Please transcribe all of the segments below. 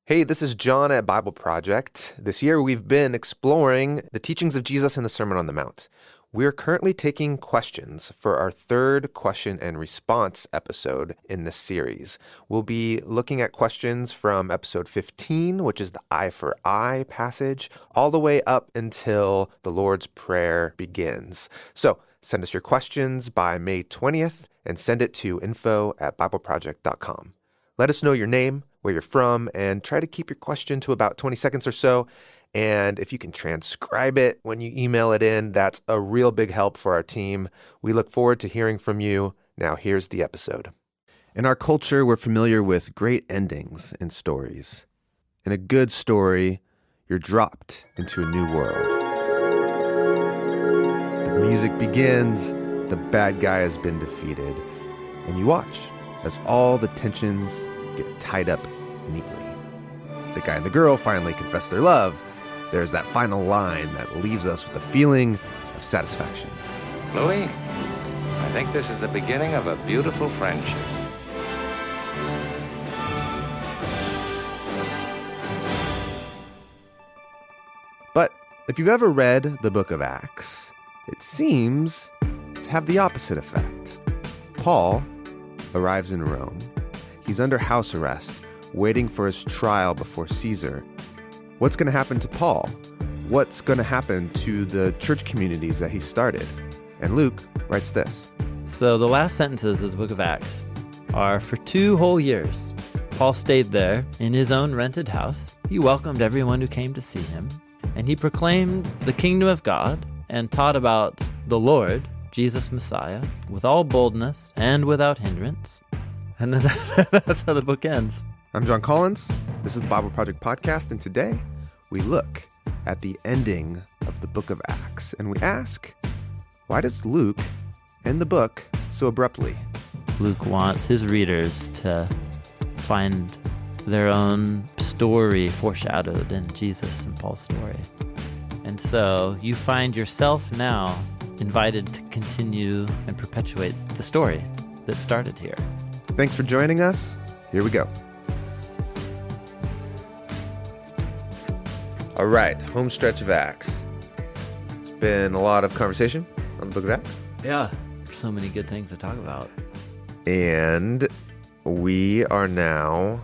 Hey, this is John at Bible Project. This year we've been exploring the teachings of Jesus in the Sermon on the Mount. We're currently taking questions for our third question and response episode in this series. We'll be looking at questions from episode 15, which is the eye for eye passage, all the way up until the Lord's Prayer begins. So send us your questions by May 20th and send it to info@bibleproject.com. Let us know your name, where you're from, and try to keep your question to about 20 seconds or so. And if you can transcribe it when you email it in, that's a real big help for our team. We look forward to hearing from you. Now, here's the episode. In our culture, we're familiar with great endings in stories. In a good story, you're dropped into a new world. The music begins, the bad guy has been defeated, and you watch as all the tensions get tied up neatly. The guy and the girl finally confess their love. There's that final line that leaves us with a feeling of satisfaction. Louis, I think this is the beginning of a beautiful friendship. But if you've ever read the book of Acts, it seems to have the opposite effect. Paul arrives in Rome. He's under house arrest, waiting for his trial before Caesar. What's going to happen to Paul? What's going to happen to the church communities that he started? And Luke writes this. So the last sentences of the book of Acts are, for 2 whole years, Paul stayed there in his own rented house. He welcomed everyone who came to see him, and he proclaimed the kingdom of God and taught about the Lord, Jesus Messiah, with all boldness and without hindrance. And then that's how the book ends. I'm John Collins. This is the Bible Project Podcast, and today we look at the ending of the book of Acts, and we ask, why does Luke end the book so abruptly? Luke wants his readers to find their own story foreshadowed in Jesus and Paul's story. And so you find yourself now invited to continue and perpetuate the story that started here. Thanks for joining us. Here we go. All right, home stretch of Acts. It's been a lot of conversation on the book of Acts. Yeah, so many good things to talk about. And we are now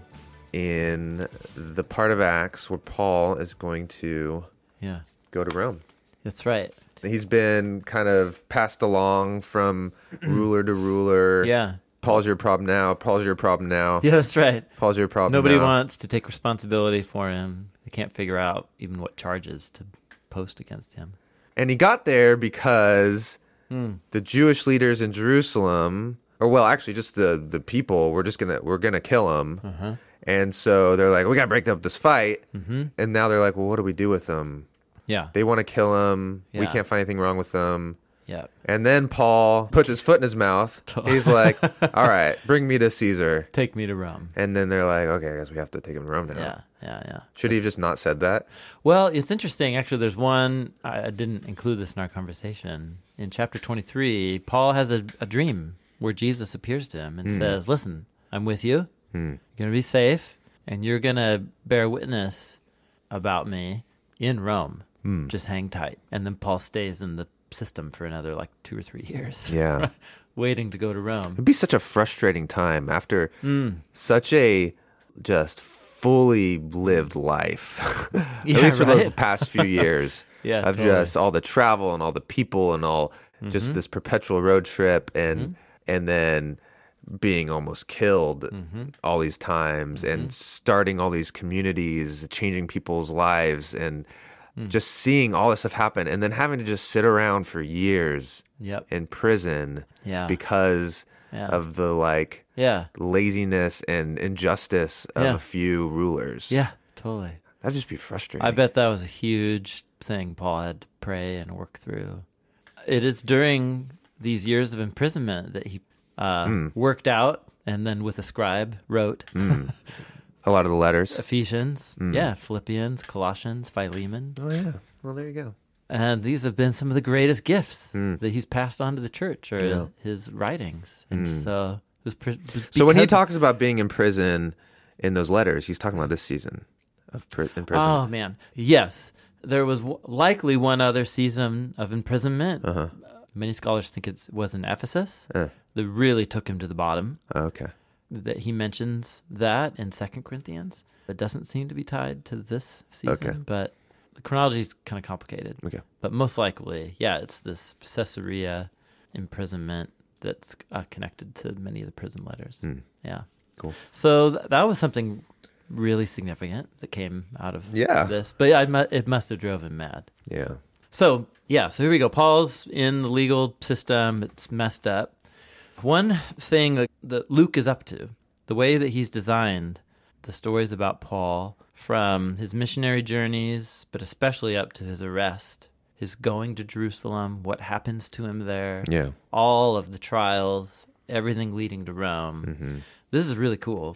in the part of Acts where Paul is going to go to Rome. That's right. He's been kind of passed along from ruler to ruler. Yeah. Paul's your problem now. Paul's your problem now. Yeah, that's right. Paul's your problem Nobody now. wants to take responsibility for him. They can't figure out even what charges to post against him. And he got there because the Jewish leaders in Jerusalem, or well, actually just the people, we're gonna kill him. Uh-huh. And so they're like, we gotta break up this fight. Mm-hmm. And now they're like, well, what do we do with him? Yeah. They want to kill him. We Yeah. can't find anything wrong with them. Yeah. And then Paul puts his foot in his mouth. He's like, all right, bring me to Caesar. Take me to Rome. And then they're like, okay, I guess we have to take him to Rome now. Yeah. Should he have just not said that? Well, it's interesting. Actually, there's one, I didn't include this in our conversation. In chapter 23, Paul has a dream where Jesus appears to him and says, listen, I'm with you. You're going to be safe, and you're going to bear witness about me in Rome. Just hang tight. And then Paul stays in the system for another 2 or 3 years. Yeah. Waiting to go to Rome. It'd be such a frustrating time after such a just fully lived life. At least for those past few years of just all the travel and all the people and all just this perpetual road trip and then being almost killed all these times and starting all these communities, changing people's lives and just seeing all this stuff happen and then having to just sit around for years in prison because of the laziness and injustice of a few rulers. Yeah, totally. That'd just be frustrating. I bet that was a huge thing Paul had to pray and work through. It is during these years of imprisonment that he worked out and then with a scribe wrote a lot of the letters. Ephesians, Philippians, Colossians, Philemon. Oh, yeah. Well, there you go. And these have been some of the greatest gifts that he's passed on to the church, his writings. And so... So when he talks about being in prison in those letters, he's talking about this season of imprisonment. Oh, man. Yes. There was likely one other season of imprisonment. Many scholars think it was in Ephesus that really took him to the bottom. Okay. That he mentions that in 2 Corinthians. It doesn't seem to be tied to this season, but the chronology is kind of complicated. Okay. But most likely, yeah, it's this Caesarea imprisonment that's connected to many of the prison letters. Yeah. Cool. So that was something really significant that came out of this. But it must have drove him mad. Yeah. So here we go. Paul's in the legal system. It's messed up. One thing that Luke is up to, the way that he's designed the stories about Paul from his missionary journeys, but especially up to his arrest, his going to Jerusalem, what happens to him there, all of the trials, everything leading to Rome. This is really cool.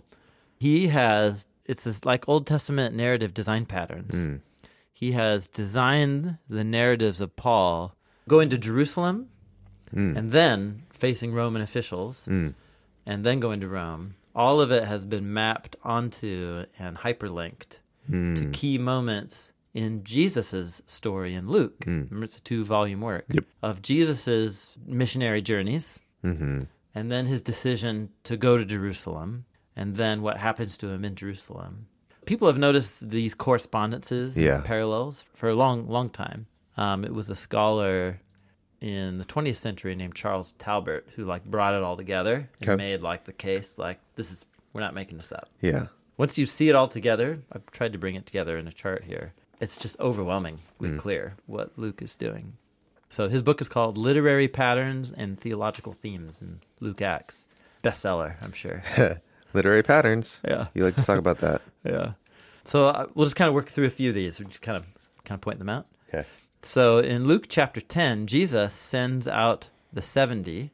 It's this like Old Testament narrative design patterns. He has designed the narratives of Paul going to Jerusalem and then facing Roman officials and then going to Rome. All of it has been mapped onto and hyperlinked to key moments in Jesus's story in Luke. Remember, it's a 2-volume work of Jesus's missionary journeys and then his decision to go to Jerusalem and then what happens to him in Jerusalem. People have noticed these correspondences and parallels for a long time. It was a scholar in the 20th century named Charles Talbert who brought it all together and made the case we're not making this up. Yeah. Once you see it all together, I've tried to bring it together in a chart here. It's just overwhelmingly clear what Luke is doing. So his book is called Literary Patterns and Theological Themes in Luke Acts. Bestseller, I'm sure. Literary patterns. Yeah. You like to talk about that. Yeah. So we'll just kind of work through a few of these. We'll just kind of point them out. Okay. So in Luke chapter 10, Jesus sends out the 70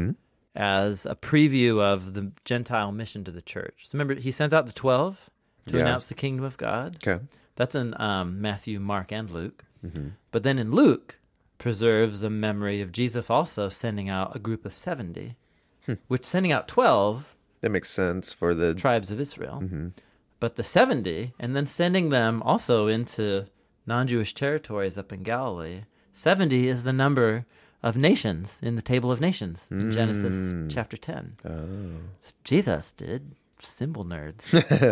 as a preview of the Gentile mission to the church. So remember, he sends out the 12 to announce the kingdom of God. Okay. That's in Matthew, Mark, and Luke. But then in Luke, preserves the memory of Jesus also sending out a group of 70, which sending out 12... That makes sense for the tribes of Israel. But the 70, and then sending them also into non-Jewish territories up in Galilee, 70 is the number of nations in the table of nations in Genesis chapter 10. Jesus did. Symbol nerds.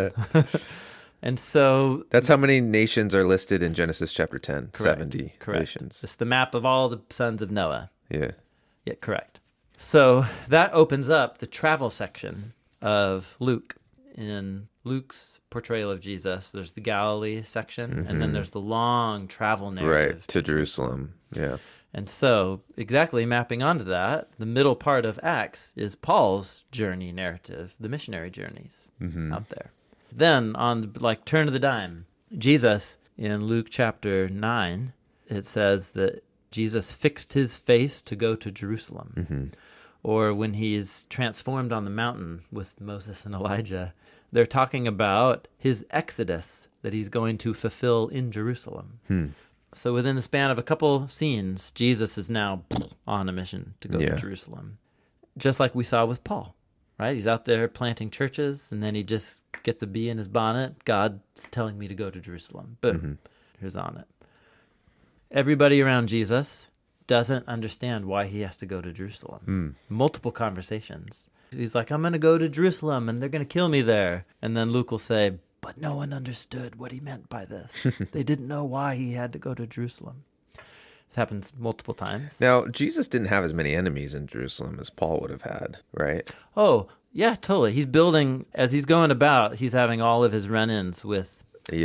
And so... That's how many nations are listed in Genesis chapter 10. Correct. 70 Correct. nations. It's the map of all the sons of Noah. Yeah. Yeah, correct. So that opens up the travel section of Luke. In Luke's portrayal of Jesus, there's the Galilee section, and then there's the long travel narrative. Right, to Jerusalem. Yeah. And so, exactly mapping onto that, the middle part of Acts is Paul's journey narrative, the missionary journeys out there. Then, on turn of the dime, Jesus, in Luke chapter 9, it says that Jesus fixed his face to go to Jerusalem. Or when he's transformed on the mountain with Moses and Elijah, they're talking about his exodus that he's going to fulfill in Jerusalem. So within the span of a couple scenes, Jesus is now on a mission to go to Jerusalem. Just like we saw with Paul, right? He's out there planting churches, and then he just gets a bee in his bonnet. God's telling me to go to Jerusalem. Boom. Here's on it. Everybody around Jesus doesn't understand why he has to go to Jerusalem. Multiple conversations. He's like, I'm going to go to Jerusalem, and they're going to kill me there. And then Luke will say, but no one understood what he meant by this. They didn't know why he had to go to Jerusalem. This happens multiple times. Now, Jesus didn't have as many enemies in Jerusalem as Paul would have had, right? Oh, yeah, totally. He's building, as he's going about, he's having all of his run-ins with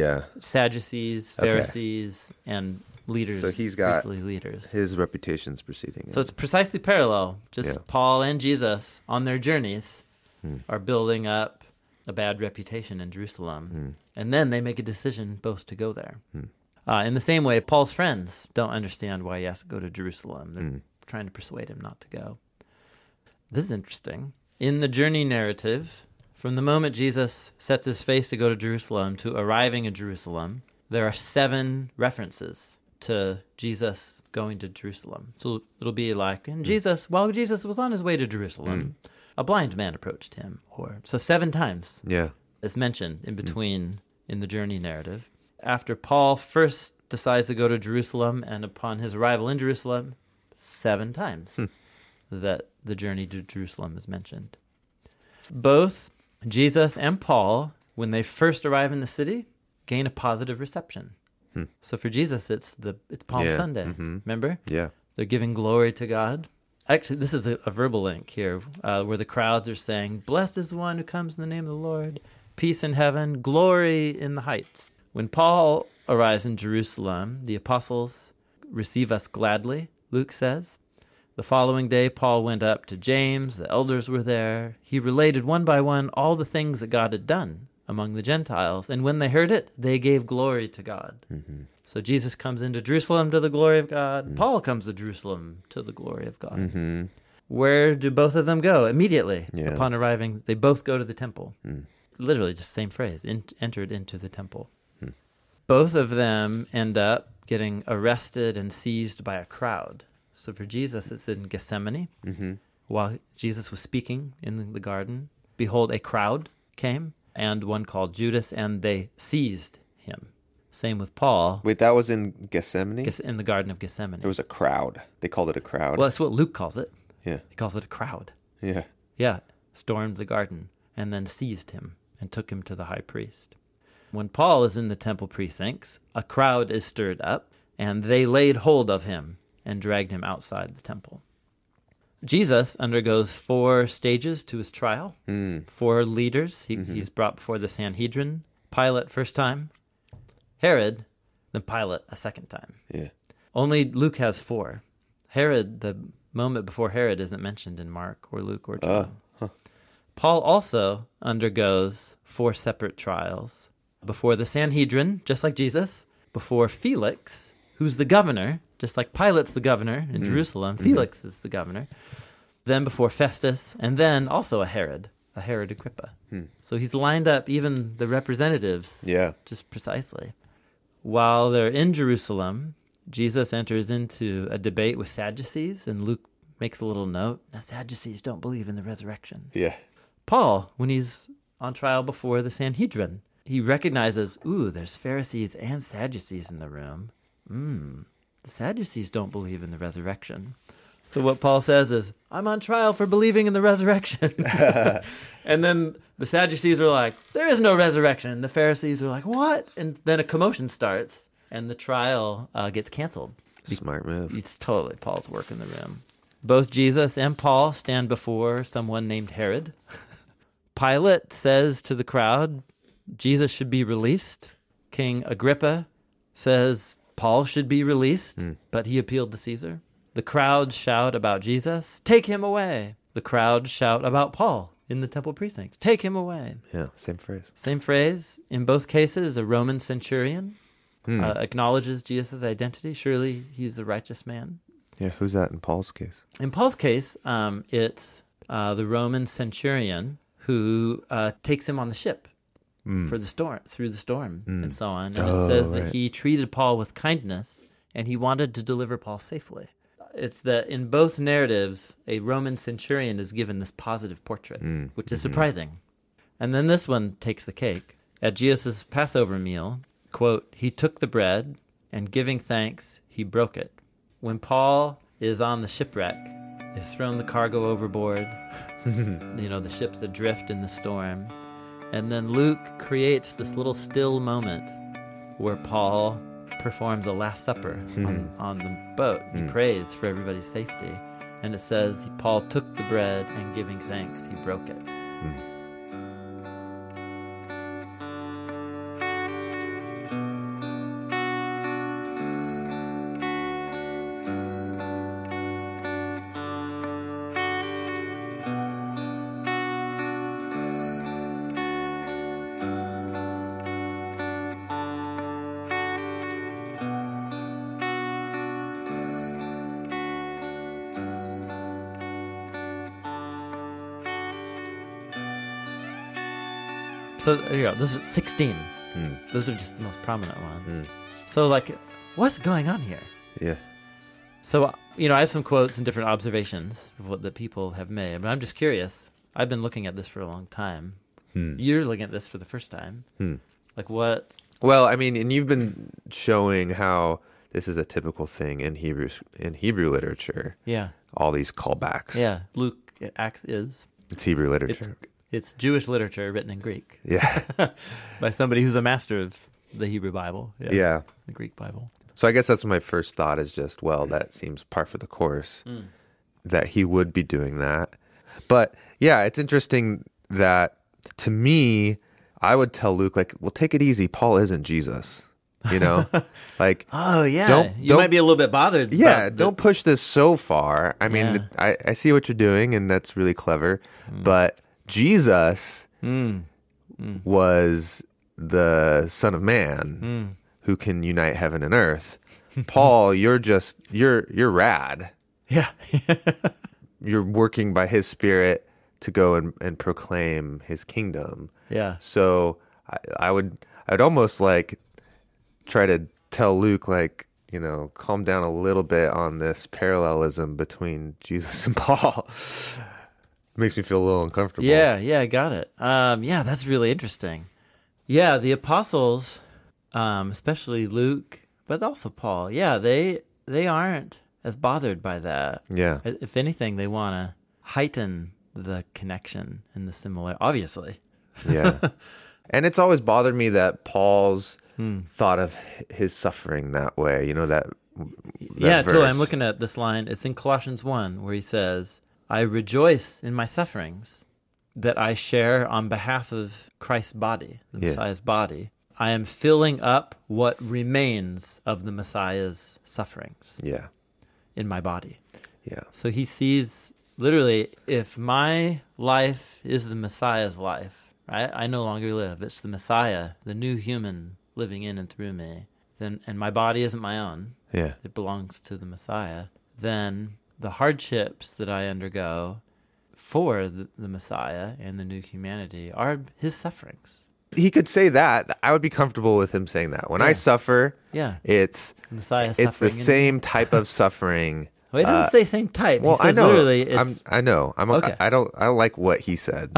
Sadducees, Pharisees, and leaders. So he's got leaders. His reputation's proceeding. So it's precisely parallel. Just Paul and Jesus on their journeys are building up a bad reputation in Jerusalem. And then they make a decision both to go there. In the same way, Paul's friends don't understand why he has to go to Jerusalem. They're trying to persuade him not to go. This is interesting. In the journey narrative, from the moment Jesus sets his face to go to Jerusalem to arriving in Jerusalem, there are 7 references to Jesus going to Jerusalem. So it'll be like, and while Jesus was on his way to Jerusalem, a blind man approached him. So 7 times. Yeah. is mentioned in between in the journey narrative. After Paul first decides to go to Jerusalem, and upon his arrival in Jerusalem, 7 times that the journey to Jerusalem is mentioned. Both Jesus and Paul, when they first arrive in the city, gain a positive reception. So for Jesus, it's Palm Sunday. Remember? Yeah. They're giving glory to God. Actually, this is a verbal link here where the crowds are saying, "Blessed is the one who comes in the name of the Lord. Peace in heaven, glory in the heights." When Paul arrives in Jerusalem, the apostles receive us gladly, Luke says. The following day, Paul went up to James. The elders were there. He related one by one all the things that God had done among the Gentiles. And when they heard it, they gave glory to God. So Jesus comes into Jerusalem to the glory of God. Paul comes to Jerusalem to the glory of God. Where do both of them go? Immediately upon arriving, they both go to the temple. Literally, just same phrase, entered into the temple. Both of them end up getting arrested and seized by a crowd. So for Jesus, it's in Gethsemane. While Jesus was speaking in the garden, behold, a crowd came, and one called Judas, and they seized him. Same with Paul. Wait, that was in Gethsemane? In the Garden of Gethsemane. There was a crowd. They called it a crowd. Well, that's what Luke calls it. Yeah. He calls it a crowd. Yeah. Yeah. Stormed the garden and then seized him and took him to the high priest. When Paul is in the temple precincts, a crowd is stirred up, and they laid hold of him and dragged him outside the temple. Jesus undergoes 4 stages to his trial, 4 leaders. He's brought before the Sanhedrin. Pilate first time, Herod, then Pilate a second time. Yeah. Only Luke has 4. Herod, the moment before Herod, isn't mentioned in Mark or Luke or John. Paul also undergoes 4 separate trials. Before the Sanhedrin, just like Jesus. Before Felix, who's the governor, just like Pilate's the governor in Jerusalem. Felix is the governor. Then before Festus, and then also a Herod Agrippa. So he's lined up even the representatives just precisely. While they're in Jerusalem, Jesus enters into a debate with Sadducees, and Luke makes a little note. Now, Sadducees don't believe in the resurrection. Yeah. Paul, when he's on trial before the Sanhedrin, he recognizes, there's Pharisees and Sadducees in the room. The Sadducees don't believe in the resurrection. So what Paul says is, I'm on trial for believing in the resurrection. And then the Sadducees are like, there is no resurrection. And the Pharisees are like, what? And then a commotion starts, and the trial gets canceled. Smart move. It's totally Paul's work in the room. Both Jesus and Paul stand before someone named Herod. Pilate says to the crowd, Jesus should be released. King Agrippa says Paul should be released, but he appealed to Caesar. The crowd shout about Jesus, take him away. The crowd shout about Paul in the temple precincts, take him away. Yeah, same phrase. Same phrase. In both cases, a Roman centurion acknowledges Jesus' identity. Surely he's a righteous man. Yeah, who's that in Paul's case? In Paul's case, it's the Roman centurion who takes him on the ship for the storm, through the storm, and so on. And it says that he treated Paul with kindness, and he wanted to deliver Paul safely. It's that in both narratives, a Roman centurion is given this positive portrait, which is surprising. And then this one takes the cake. At Jesus' Passover meal, quote, he took the bread, and giving thanks, he broke it. When Paul is on the shipwreck, they've thrown the cargo overboard, the ships adrift in the storm. And then Luke creates this little still moment where Paul performs a Last Supper on the boat. He prays for everybody's safety. And it says, Paul took the bread and giving thanks, he broke it. So there you go. Those are 16. Those are just the most prominent ones. So, what's going on here? Yeah. So, I have some quotes and different observations of what that people have made, but I'm just curious. I've been looking at this for a long time. You're looking at this for the first time. Like what? Well, I mean, and you've been showing how this is a typical thing in Hebrew literature. Yeah. All these callbacks. Yeah. Luke, Acts is. It's Hebrew literature. It's Jewish literature written in Greek. Yeah. By somebody who's a master of the Hebrew Bible. Yeah. The Greek Bible. So I guess that's my first thought is just, well, that seems par for the course that he would be doing that. But yeah, it's interesting that to me, I would tell Luke, like, well, take it easy. Paul isn't Jesus, you know? Like, oh, yeah. You might be a little bit bothered. Yeah, don't push this so far. I mean, I see what you're doing, and that's really clever. But Jesus was the Son of Man who can unite heaven and earth. Paul, you're rad. Yeah. You're working by his Spirit to go and proclaim his kingdom. Yeah. So I'd almost like try to tell Luke, like, you know, calm down a little bit on this parallelism between Jesus and Paul. Makes me feel a little uncomfortable. Yeah, I got it. Yeah, that's really interesting. Yeah, the apostles, especially Luke, but also Paul, yeah, they aren't as bothered by that. Yeah. If anything, they want to heighten the connection and the similar, obviously. Yeah. And it's always bothered me that Paul's thought of his suffering that way, you know, that yeah, verse. totally. I'm looking at this line. It's in Colossians 1 where he says, I rejoice in my sufferings that I share on behalf of Christ's body, the Messiah's body. I am filling up what remains of the Messiah's sufferings in my body. Yeah. So he sees, literally, if my life is the Messiah's life, right? I no longer live. It's the Messiah, the new human living in and through me. Then, and my body isn't my own. Yeah. It belongs to the Messiah. Then the hardships that I undergo for the Messiah and the new humanity are his sufferings. He could say that. I would be comfortable with him saying that. When I suffer, it's Messiah it's the suffering same type of suffering. Well, he doesn't say same type. Well, He says I know. Literally, it's, I know. Okay. I don't like what he said.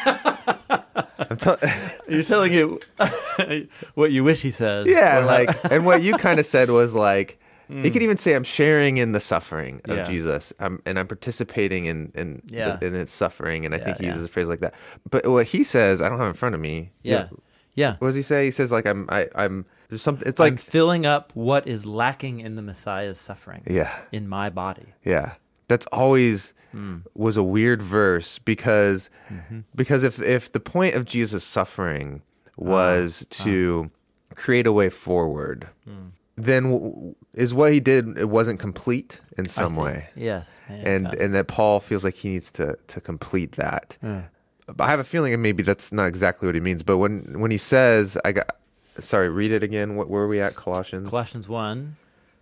you're telling you what you wish he said. Yeah, Or like, and what you kind of said was like, he could even say, "I'm sharing in the suffering of Yeah. Jesus, and I'm participating in in its suffering." And I think he yeah. uses a phrase like that. But what he says, I don't have in front of me. Yeah. What does he say? He says like, "I'm there's something." It's I'm like filling up what is lacking in the Messiah's suffering. Yeah. In my body. Yeah. That's always was a weird verse because if the point of Jesus' suffering was to create a way forward, then is what he did, it wasn't complete in some way. Yes. And that Paul feels like he needs to complete that. But I have a feeling, and maybe that's not exactly what he means, but when he says, read it again. Where are we at? Colossians 1.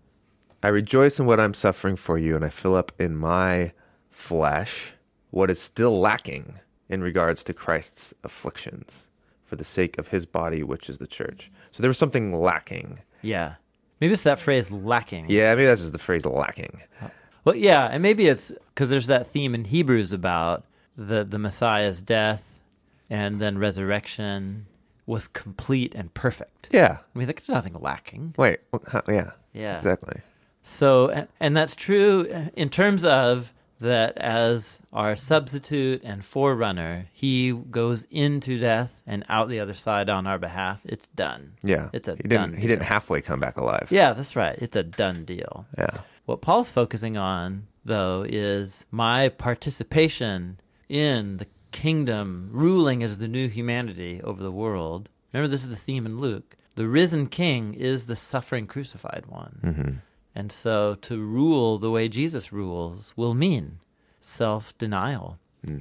I rejoice in what I'm suffering for you, and I fill up in my flesh what is still lacking in regards to Christ's afflictions for the sake of his body, which is the church. So there was something lacking. Yeah. Maybe it's that phrase lacking. Yeah, maybe that's just the phrase lacking. Well, yeah, and maybe it's because there's that theme in Hebrews about the Messiah's death and then resurrection was complete and perfect. Yeah. I mean, there's nothing lacking. Wait. Yeah. Yeah. Exactly. So, and that's true in terms of that as our substitute and forerunner, he goes into death and out the other side on our behalf. It's done. Yeah. It's a He done didn't. deal. He didn't halfway come back alive. Yeah, that's right. It's a done deal. Yeah. What Paul's focusing on, though, is my participation in the kingdom, ruling as the new humanity over the world. Remember, this is the theme in Luke. The risen king is the suffering crucified one. Mm-hmm. And so to rule the way Jesus rules will mean self-denial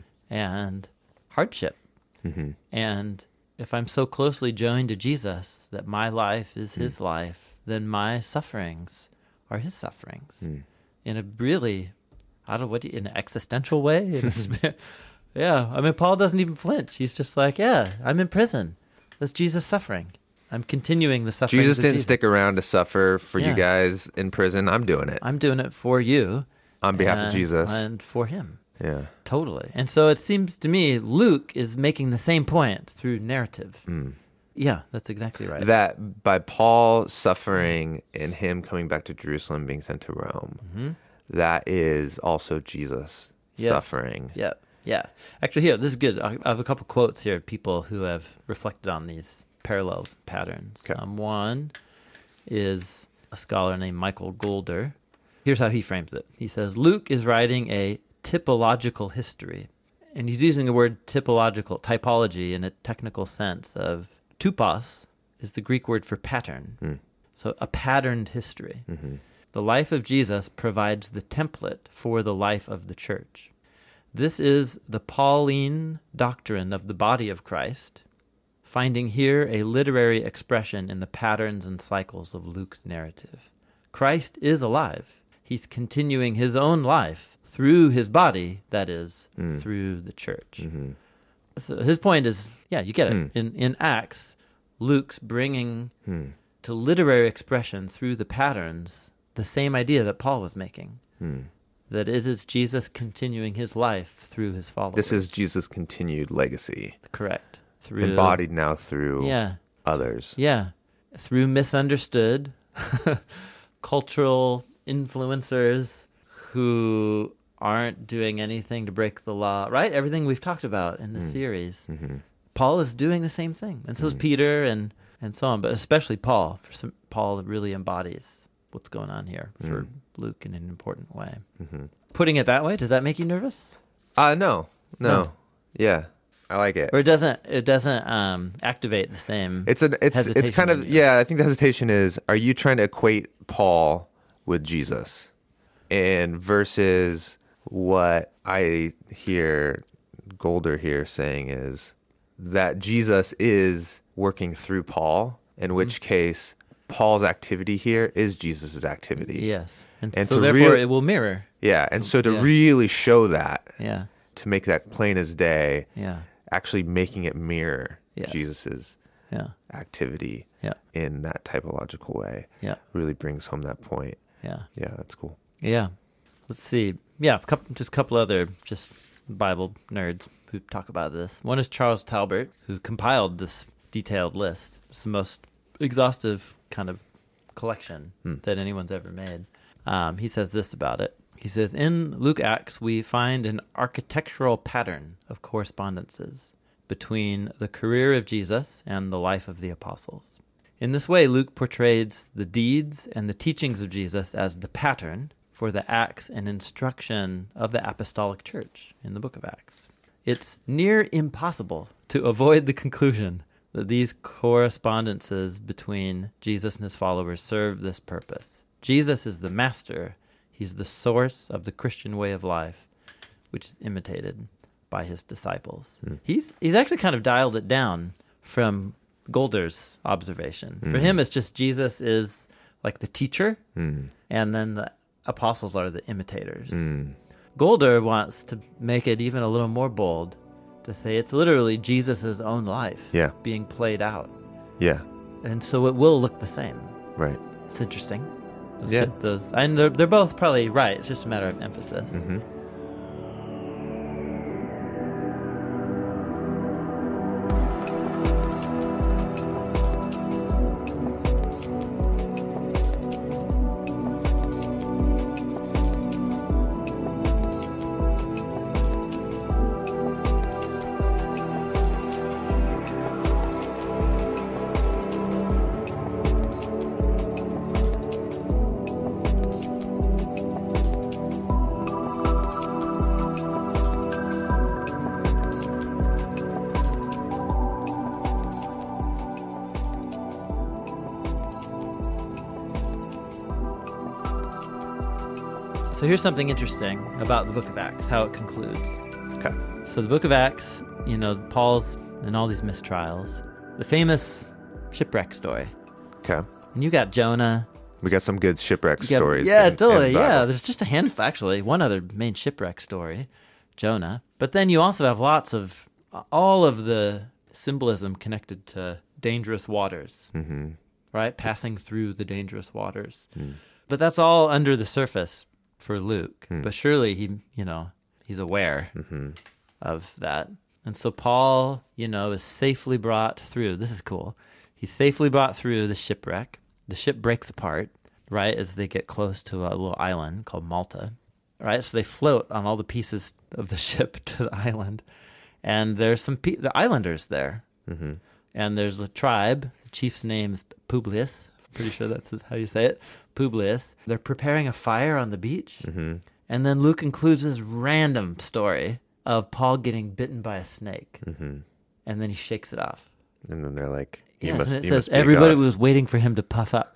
and hardship. Mm-hmm. And if I'm so closely joined to Jesus that my life is his life, then my sufferings are his sufferings. In a really, I don't know, in an existential way? Yeah, I mean, Paul doesn't even flinch. He's just like, yeah, I'm in prison. That's Jesus suffering. I'm continuing the suffering. Jesus didn't stick around to suffer for you guys in prison. I'm doing it. I'm doing it for you. On behalf of Jesus. And for him. Yeah. Totally. And so it seems to me Luke is making the same point through narrative. Yeah, that's exactly right. That by Paul suffering and him coming back to Jerusalem, being sent to Rome, that is also Jesus suffering. Yeah. Yeah. Actually, here, this is good. I have a couple quotes here of people who have reflected on these parallels, patterns. Okay. One is a scholar named Michael Golder. Here's how he frames it. He says, Luke is writing a typological history. And he's using the word typology in a technical sense of tupos is the Greek word for pattern. So a patterned history. The life of Jesus provides the template for the life of the church. This is the Pauline doctrine of the body of Christ, finding here a literary expression in the patterns and cycles of Luke's narrative. Christ is alive. He's continuing his own life through his body, that is, through the church. So his point is, yeah, you get it. In Acts, Luke's bringing to literary expression through the patterns the same idea that Paul was making. That it is Jesus continuing his life through his followers. This is Jesus' continued legacy. Correct. Through Embodied now through others. Yeah. Through misunderstood cultural influencers who aren't doing anything to break the law, right? Everything we've talked about in the series. Paul is doing the same thing. And so is Peter and so on. But especially Paul. Paul really embodies what's going on here for Luke in an important way. Putting it that way, does that make you nervous? No. Yeah, I like it. Or it doesn't activate the same It's kind of, I think the hesitation is, are you trying to equate Paul with Jesus? And versus what I hear Golder here saying is that Jesus is working through Paul, in which case Paul's activity here is Jesus's activity. Yes. And so therefore it will mirror. Yeah. And so to really show that, Yeah. to make that plain as day, Yeah. actually making it mirror Jesus's activity in that typological way really brings home that point. Yeah. Yeah, that's cool. Yeah. Let's see. Yeah, just a couple other just Bible nerds who talk about this. One is Charles Talbert, who compiled this detailed list. It's the most exhaustive kind of collection that anyone's ever made. He says this about it. He says, in Luke Acts, we find an architectural pattern of correspondences between the career of Jesus and the life of the apostles. In this way, Luke portrays the deeds and the teachings of Jesus as the pattern for the acts and instruction of the apostolic church in the book of Acts. It's near impossible to avoid the conclusion that these correspondences between Jesus and his followers serve this purpose. Jesus is the master. He's the source of the Christian way of life, which is imitated by his disciples. He's actually kind of dialed it down from Golder's observation. For him, it's just Jesus is like the teacher, and then the apostles are the imitators. Golder wants to make it even a little more bold, to say it's literally Jesus' own life being played out. Yeah. And so it will look the same. Right. It's interesting. And they're both probably right. It's just a matter of emphasis. So here's something interesting about the book of Acts, how it concludes. Okay. So the book of Acts, Paul's in all these mistrials. The famous shipwreck story. Okay. And you got Jonah. We got some good shipwreck stories. Yeah, totally. Yeah, there's just a handful, actually. One other main shipwreck story, Jonah. But then you also have lots of, all of the symbolism connected to dangerous waters, right? Passing through the dangerous waters. But that's all under the surface for Luke. But surely he's He's aware of that. And so Paul, is safely brought through. This is cool. He's safely brought through the shipwreck. The ship breaks apart, right, as they get close to a little island called Malta. Right, so they float on all the pieces of the ship to the island. And there's the islanders there. Mm-hmm. And there's a tribe. The chief's name is Publius. Pretty sure that's how you say it. Publius. They're preparing a fire on the beach. Mm-hmm. And then Luke includes this random story of Paul getting bitten by a snake. Mm-hmm. And then he shakes it off. And then they're like, it says everybody was waiting for him to puff up.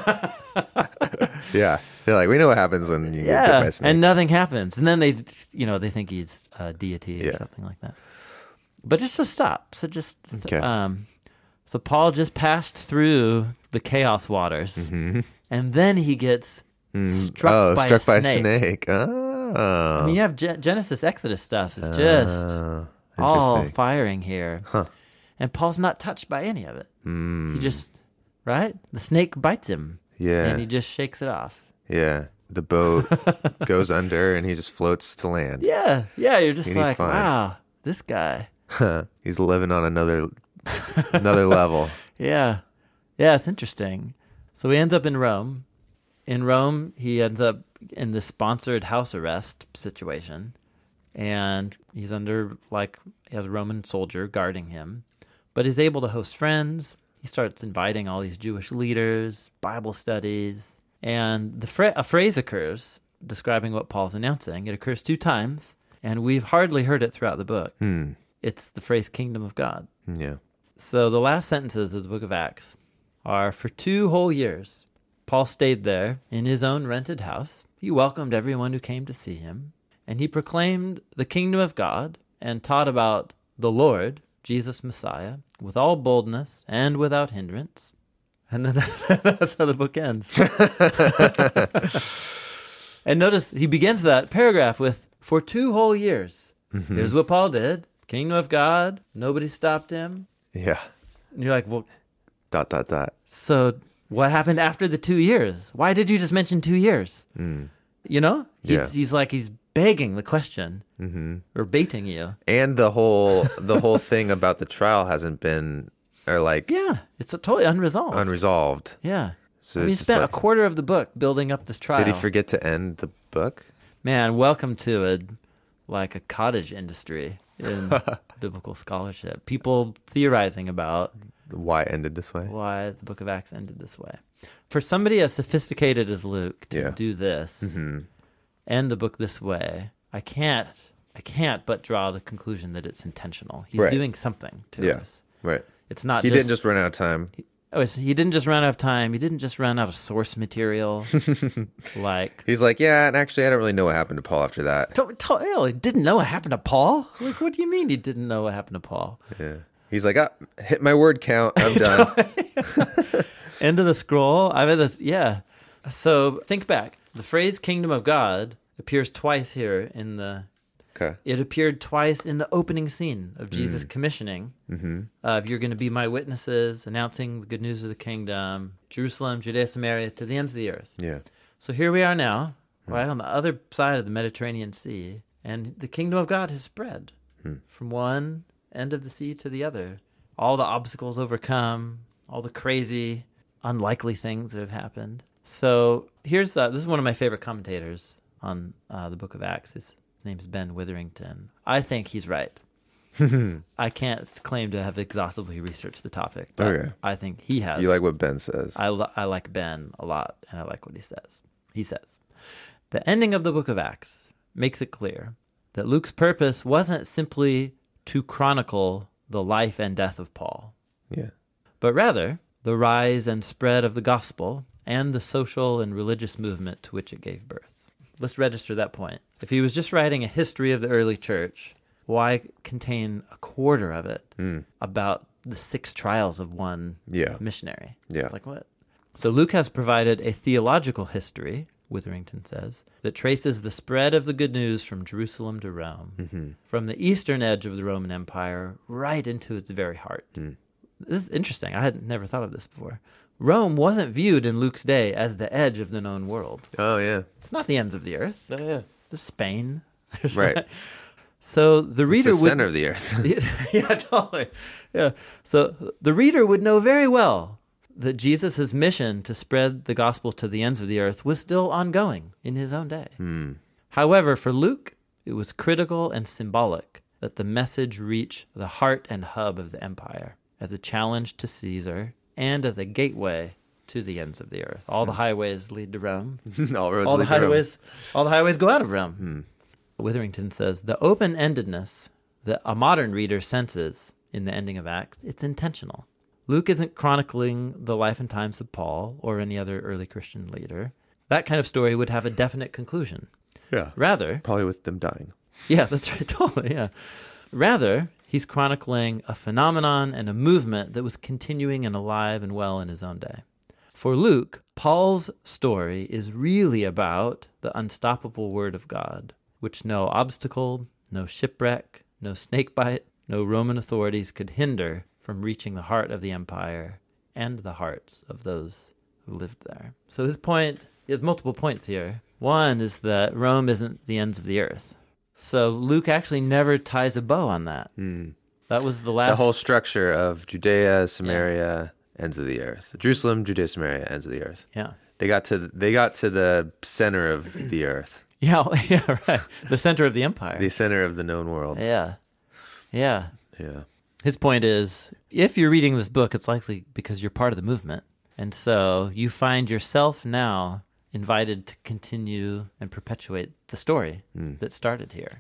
Yeah. They're like, we know what happens when you get bit by a snake. And nothing happens. And then they think he's a deity or something like that. But just to stop. So so Paul just passed through the chaos waters. Mm-hmm. And then he gets struck by a snake. Oh. I mean, you have Genesis, Exodus stuff. It's just all firing here. Huh. And Paul's not touched by any of it. He just, right? The snake bites him. Yeah. And he just shakes it off. Yeah. The boat goes under and he just floats to land. Yeah. Yeah. You're just like, fine. Wow, this guy. He's living on another level. Yeah. Yeah. It's interesting. So he ends up in Rome. In Rome, he ends up in the sponsored house arrest situation. And he's under, he has a Roman soldier guarding him. But he's able to host friends. He starts inviting all these Jewish leaders, Bible studies. And a phrase occurs describing what Paul's announcing. It occurs 2 times, and we've hardly heard it throughout the book. It's the phrase kingdom of God. Yeah. So the last sentences of the book of Acts are, for 2 whole years, Paul stayed there in his own rented house. He welcomed everyone who came to see him, and he proclaimed the kingdom of God and taught about the Lord, Jesus Messiah, with all boldness and without hindrance. And then that's how the book ends. And notice he begins that paragraph with, for 2 whole years. Mm-hmm. Here's what Paul did. Kingdom of God. Nobody stopped him. Yeah. And you're like, well... ... So what happened after the 2 years? Why did you just mention 2 years? He's begging the question or baiting you. And the whole thing about the trial hasn't been, it's totally unresolved. Yeah. So he spent a quarter of the book building up this trial. Did he forget to end the book? Man, welcome to a cottage industry in biblical scholarship. People theorizing about why it ended this way. Why the book of Acts ended this way. For somebody as sophisticated as Luke to do this, end the book this way, I can't but draw the conclusion that it's intentional. He's doing something to us. Right. It's not. He didn't just run out of time. He didn't just run out of time. He didn't just run out of source material. He's like, yeah, and actually, I don't really know what happened to Paul after that. He didn't know what happened to Paul? Like, what do you mean he didn't know what happened to Paul? Yeah. He's like, hit my word count. I'm done. End of the scroll. I mean, yeah. So think back. The phrase "kingdom of God" appears twice here in the. Okay. It appeared twice in the opening scene of Jesus commissioning. If you're going to be my witnesses, announcing the good news of the kingdom, Jerusalem, Judea, Samaria, to the ends of the earth. Yeah. So here we are now, right on the other side of the Mediterranean Sea, and the kingdom of God has spread from one end of the sea to the other. All the obstacles overcome, all the crazy, unlikely things that have happened. So here's this is one of my favorite commentators on the book of Acts. His name is Ben Witherington. I think he's right. I can't claim to have exhaustively researched the topic, but I think he has. You like what Ben says? I like Ben a lot, and I like what he says. He says, the ending of the book of Acts makes it clear that Luke's purpose wasn't simply to chronicle the life and death of Paul, but rather the rise and spread of the gospel and the social and religious movement to which it gave birth. Let's register that point. If he was just writing a history of the early church, why contain a quarter of it about the 6 trials of one missionary? It's like, what? So Luke has provided a theological history, Witherington says, that traces the spread of the good news from Jerusalem to Rome, from the eastern edge of the Roman Empire right into its very heart. This is interesting. I had never thought of this before. Rome wasn't viewed in Luke's day as the edge of the known world. Oh, yeah. It's not the ends of the earth. Oh, yeah. There's Spain. Right. So the reader It's the would center of the earth. yeah, totally. Yeah. So the reader would know very well that Jesus' mission to spread the gospel to the ends of the earth was still ongoing in his own day. However, for Luke, it was critical and symbolic that the message reach the heart and hub of the empire as a challenge to Caesar and as a gateway to the ends of the earth. All the highways lead to Rome. All roads all the lead to Rome. highways go out of Rome. Witherington says the open-endedness that a modern reader senses in the ending of Acts, it's intentional. Luke isn't chronicling the life and times of Paul or any other early Christian leader. That kind of story would have a definite conclusion. Yeah. Rather, Probably with them dying. yeah, that's right, totally, yeah. Rather, he's chronicling a phenomenon and a movement that was continuing and alive and well in his own day. For Luke, Paul's story is really about the unstoppable word of God, which no obstacle, no shipwreck, no snakebite, no Roman authorities could hinder from reaching the heart of the empire and the hearts of those who lived there. So his point, he has multiple points here. One is that Rome isn't the ends of the earth. So Luke actually never ties a bow on that. That was the last... The whole structure of Judea, Samaria, ends of the earth. Jerusalem, Judea, Samaria, ends of the earth. Yeah. They got to the center of the earth. Yeah, right. The center of the empire. The center of the known world. Yeah. Yeah. Yeah. His point is, if you're reading this book, it's likely because you're part of the movement. And so you find yourself now invited to continue and perpetuate the story that started here.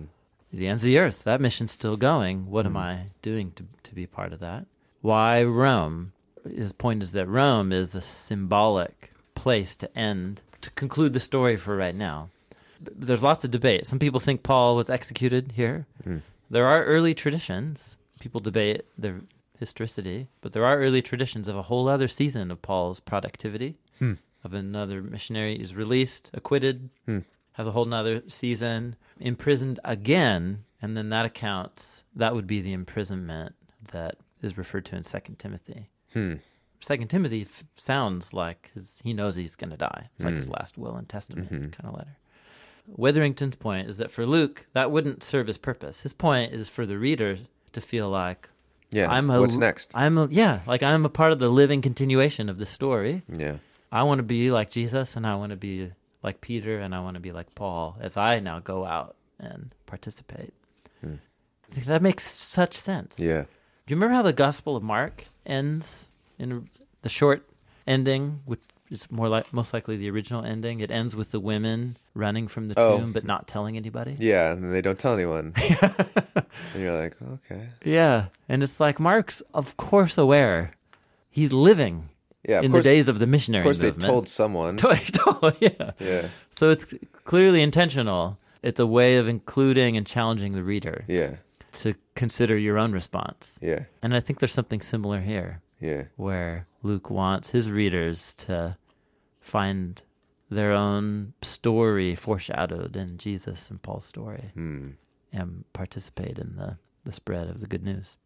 The ends of the earth, that mission's still going. What am I doing to be part of that? Why Rome? His point is that Rome is a symbolic place to conclude the story for right now. There's lots of debate. Some people think Paul was executed here. There are early traditions. People debate their historicity, but there are early traditions of a whole other season of Paul's productivity, of another missionary is released, acquitted, has a whole nother season, imprisoned again, and then that would be the imprisonment that is referred to in 2 Timothy. 2 Timothy sounds like he knows he's going to die. It's like his last will and testament kind of letter. Witherington's point is that for Luke, that wouldn't serve his purpose. His point is for the reader to feel like, what's next? I'm a part of the living continuation of the story. Yeah. I want to be like Jesus, and I want to be like Peter, and I want to be like Paul as I now go out and participate. I think that makes such sense. Yeah. Do you remember how the Gospel of Mark ends in the short ending, which is most likely the original ending? It ends with the women running from the tomb but not telling anybody. Yeah, and they don't tell anyone. And you're like, okay. Yeah, and it's like Mark's, of course, aware. He's living in the days of the missionary movement. Of course, they told someone. Yeah. So it's clearly intentional. It's a way of including and challenging the reader. Yeah. To consider your own response. Yeah. And I think there's something similar here. Yeah. Where Luke wants his readers to find their own story foreshadowed in Jesus and Paul's story and participate in the spread of the good news.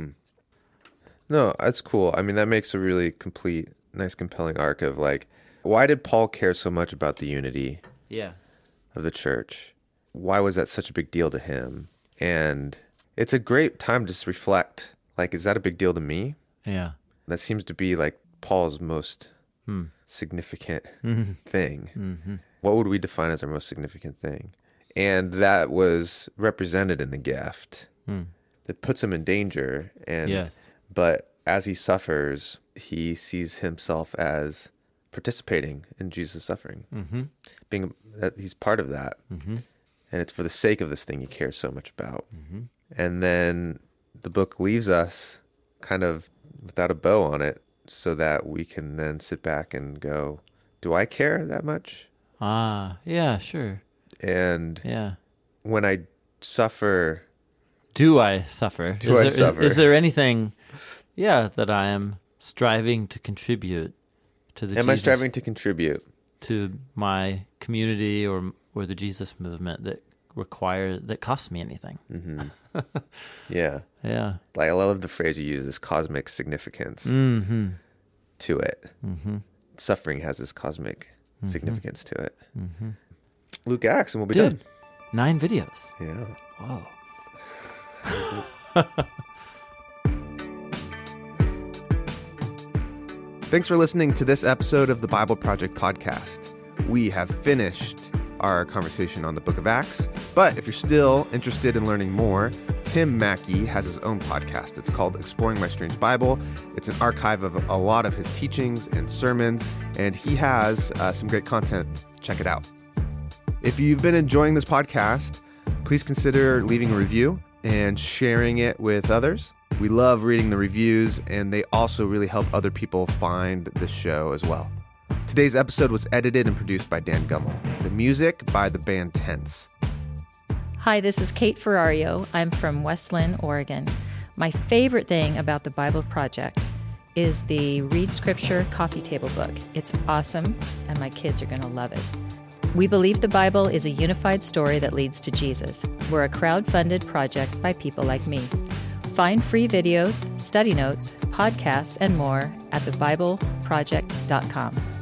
No, that's cool. I mean, that makes a really complete, nice, compelling arc of like, why did Paul care so much about the unity of the church? Why was that such a big deal to him? And it's a great time to just reflect, like, is that a big deal to me? Yeah. That seems to be like Paul's most significant thing. What would we define as our most significant thing? And that was represented in the gift. It puts him in danger. And but as he suffers, he sees himself as participating in Jesus' suffering, being that he's part of that. And it's for the sake of this thing he cares so much about. And then the book leaves us kind of without a bow on it so that we can then sit back and go, do I care that much? Yeah, sure. And when I suffer... Do I suffer? Is there anything, that I am striving to contribute to the Am I striving to contribute? To my community or the Jesus movement that costs me anything? Yeah. Like, I love the phrase you use, this cosmic significance to it. Suffering has this cosmic significance to it. Luke Acts, and we'll be done. 9 videos. Yeah. Whoa. Thanks for listening to this episode of the Bible Project Podcast. We have finished our conversation on the book of Acts, but if you're still interested in learning more, Tim Mackie has his own podcast. It's called Exploring My Strange Bible. It's an archive of a lot of his teachings and sermons, and he has some great content. Check it out. If you've been enjoying this podcast, please consider leaving a review and sharing it with others. We love reading the reviews, and they also really help other people find the show as well. Today's episode was edited and produced by Dan Gummel. The music by the band Tense. Hi, this is Kate Ferrario. I'm from West Linn, Oregon. My favorite thing about the Bible Project is the Read Scripture coffee table book. It's awesome, and my kids are going to love it. We believe the Bible is a unified story that leads to Jesus. We're a crowd-funded project by people like me. Find free videos, study notes, podcasts, and more at thebibleproject.com.